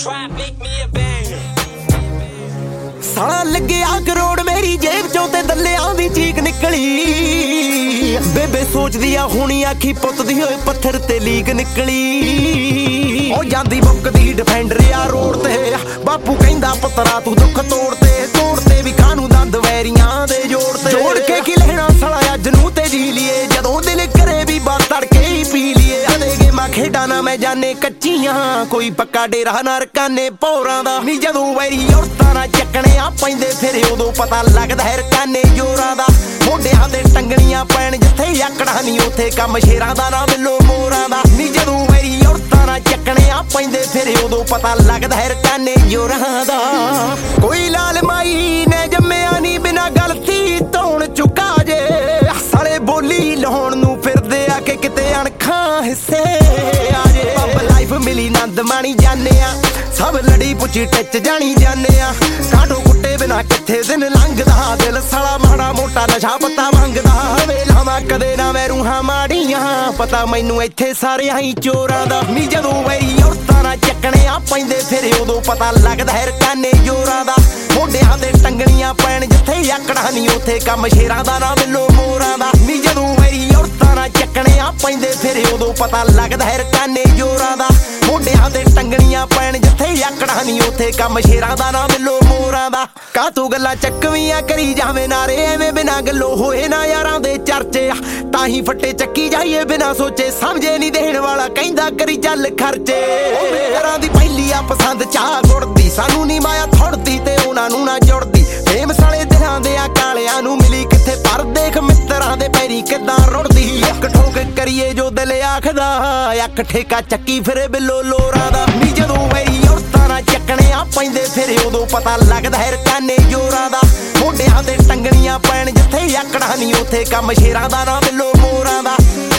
ਸਾਲਾ ਲੱਗਿਆ ਕਰੋੜ ਮੇਰੀ ਜੇਬ ਚੋਂ ਤੇ ਦੱਲਿਆਂ ਦੀ ਚੀਕ ਨਿਕਲੀ। ਬੇਬੇ ਸੋਚਦੀ ਆ ਹੁਣੀ ਆਖੀ ਪੁੱਤ ਦੀ ਹੋਏ ਪੱਥਰ ਤੇ ਲੀਕ ਨਿਕਲੀ। ਉਹ ਜਾਂਦੀ ਮੁੱਕਦੀ ਡਿਫੈਂਡਰ ਆ ਰੋਡ ਤੇ, ਬਾਪੂ ਕਹਿੰਦਾ ਪੁੱਤਰਾ ਤੂੰ ਦੁੱਖ ਤੋੜ ਤੇ ਵੀ ਕਾਹਨੂੰ ਦੰਦ ਵੈਰੀਆਂ ਦੇ ਜੋੜ ਕੇ ਕੀ ਲੈਣਾ ਸਾਲਾ ਅੱਜ ਨੂੰ ਤੇ ਜੀ ਲੀਏ, ਜਦੋਂ ਦਿਲ ਕਰੇ ਵੀ ਬਾਤ ਤੜਕੇ ਹੀ ਪੀ ਲੀਏ। ਅਦੇ ਗੇਮਾਂ ਖੇਡਾਂ ਨਾ ਮੈਂ ਜਾਣੇ ਕੱਚੀਆਂ, ਕੋਈ ਪੱਕਾ ਡੇਰਾ ਨਾ ਰਕਾਨੇ ਪੌਰਾਂ ਦਾ। ਨੀ ਜਦੋਂ ਵੈਰੀ ਔਰਤਾਂ ਨਾ ਚੱਕਣੇ ਆ ਪੈਂਦੇ ਫਿਰ ਉਦੋਂ ਪਤਾ ਲੱਗਦਾ ਹੈ ਰਕਾਨੇ ਜੋਰਾਂ ਦਾ। ਮੋਢਿਆਂ ਦੇ ਟੰਗਣੀਆਂ ਪੈਣ ਜਿੱਥੇ ਆਕੜਾ ਨੀ ਉੱਥੇ ਕੰਮ ਸ਼ੇਰਾਂ ਦਾ ਨਾ ਮਿਲੋ ਮੋਰਾਂ ਦਾ। ਨੀ ਜਦੋਂ ਵੈਰੀ ਔਰਤਾਂ ਨਾ ਚੱਕਣੇ ਆ ਪੈਂਦੇ ਫਿਰ ਉਦੋਂ ਪਤਾ ਲੱਗਦਾ ਹੈ ਰਕਾਨੇ ਜੋਰਾਂ ਦਾ। ਕੋਈ ਲਾਲ ਮਾਈ ਨੇ ਜੰਮਿਆ ਨੀ ਬਿਨਾ ਗਲਤੀ ਧੌਣ ਚੁੱਕਾ ਜੇ, ਸਾਲੇ ਬੋਲੀ ਲਾਉਣ ਨੂੰ ਫਿਰਦੇ ਆ ਕਿ ਕਿਤੇ ਅਣਖਾਂ ਹਿੱਸੇ ਆ ਜੇ। ਪੱਬ ਲਾਈਫ ਮਿਲੀ ਨੰਦ ਮਾਣੀ ਜਾਣੇ ਆ, ਸਭ ਲੜੀ ਪੁੱਛੀ ਟਿੱਚ ਜਾਣੀ ਜਾਣੇ ਆ। ਕਾਟੋ ਕੁੱਟੇ ਬਿਨਾ ਕਿੱਥੇ ਦਿਨ ਲੰਘਦਾ, ਦਿਲ ਸਾਲਾ ਮਾੜਾ ਮੋਟਾ ਨਸ਼ਾ ਪੱਤਾ ਮੰਗਦਾ। ਵੇਲਾਵਾਂ ਕਦੇ ਨਾ ਮੈਂ ਰੂਹਾਂ ਮਾੜੀਆਂ, ਪਤਾ ਮੈਨੂੰ ਇੱਥੇ ਸਾਰਿਆਂ ਹੀ ਚੋਰਾਂ ਦਾ। ਨੀ ਜਦੋਂ ਵੈਰੀ ਔਰਤਾਂ ਨਾ ਚੱਕਣੇ ਆ ਪੈਂਦੇ ਫਿਰ ਉਦੋਂ ਪਤਾ ਲੱਗਦਾ ਹੈ ਰਕਾਨੇ ਜੋਰਾਂ ਦਾ। ਮੋਢਿਆਂ ਦੇ ਟੰਗਣੀਆਂ ਪੈਣ ਜਿੱਥੇ ਆਕੜਾ ਨੀ ਉੱਥੇ ਕੰਮ ਸ਼ੇਰਾਂ ਦਾ ਨਾ ਮਿਲੋ ਮੋਰਾਂ ਦਾ। ਨੀ ਜਦੋਂ ਵੈਰੀ ਔਰਤਾਂ ਨਾ ਚੱਕਣੇ ਆ ਪੈਂਦੇ ਫਿਰ ਉਦੋਂ ਪਤਾ ਲੱਗਦਾ ਹੈ ਰਕਾਨੇ ਜੋਰਾਂ ਦਾ। ਮੋਢਿਆਂ ਦੇ ਟੰਗਣੀਆਂ ਪੈਣ ਜਿੱਥੇ ਆਕੜਾ ਨੀ ਉੱਥੇ ਕੰਮ ਸ਼ੇਰਾਂ ਦਾ ਨਾ ਮਿਲੋ ਮੋਰਾਂ ਦਾ। ਕਾਤੋਂ ਗੱਲਾਂ ਚੱਕਵੀਆਂ ਕਰੀ ਜਾਵੇਂ ਨਾਰੇ, ਐਵੇਂ ਬਿਨਾ ਗੱਲੋਂ ਹੋਏ ਨਾ ਯਾਰਾਂ ਦੇ ਚਰਚੇ। ਤਾਂ ਹੀ ਫੱਟੇ ਚੱਕੀ ਜਾਈਏ ਬਿਨਾ ਸੋਚੇ ਸਮਝੇ, ਨੀ ਦੇਣ ਵਾਲਾ ਕਹਿੰਦਾ ਕਰੀ ਚੱਲ ਖਰਚੇ। ਮੇਰਾਂ ਦੀ ਪਹਿਲੀ ਆ ਪਸੰਦ ਚਾਹ ਗੁੜਦੀ, ਸਾਨੂੰ ਨੀ ਮਾਇਆ ਥੁੜਦੀ ਤੇ ਉਹਨਾਂ ਨੂੰ ਨਾ ਜੁੜਦੀ। ਫੇਮ ਸਾਲੇ ਦਿਲਾਂ ਦੇ ਆ ਕਾਲਿਆਂ ਨੂੰ ਮਿਲੀ ਕਿੱਥੇ, ਪਰ ਦੇਖ ਮਿੱਤਰਾਂ ਦੇ ਪੈਰੀ ਕਿੱਦਾਂ ਰੁੜਦੀ। ਇੱਕ ਠੋਕ ਕਰੀਏ ਜੋ ਦਿਲ ਆਖਦਾ, ਅੱਖ ਠੇਕਾ ਚੱਕੀ ਫਿਰੇ ਬਿੱਲੋ ਲੋਰਾਂ ਦਾ। ਨੀ ਜਦੋਂ ਵੈਰੀ ਔਰਤਾਂ ਨਾ ਚੱਕਣੇ ਆ ਪੈਂਦੇ ਫਿਰ ਉਦੋਂ ਪਤਾ ਲੱਗਦਾ ਹੈ ਰਕਾਨੇ ਜੋਰਾਂ ਦਾ। ਮੋਢਿਆਂ ਦੇ ਟੰਗਣੀਆਂ ਪੈਣ ਜਿੱਥੇ ਆਕੜਾ ਨੀ ਉੱਥੇ ਕੰਮ ਸ਼ੇਰਾਂ ਦਾ ਨਾ ਮਿਲੋ ਮੋਰਾਂ ਦਾ।